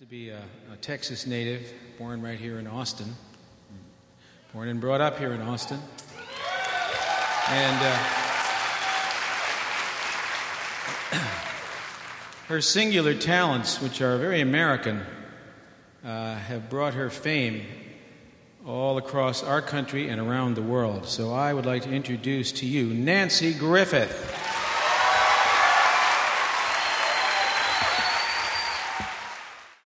To be a Texas native, born right here in Austin. Born and brought up here in Austin. And her singular talents, which are very American, have brought her fame all across our country and around the world. So I would like to introduce to you Nanci Griffith.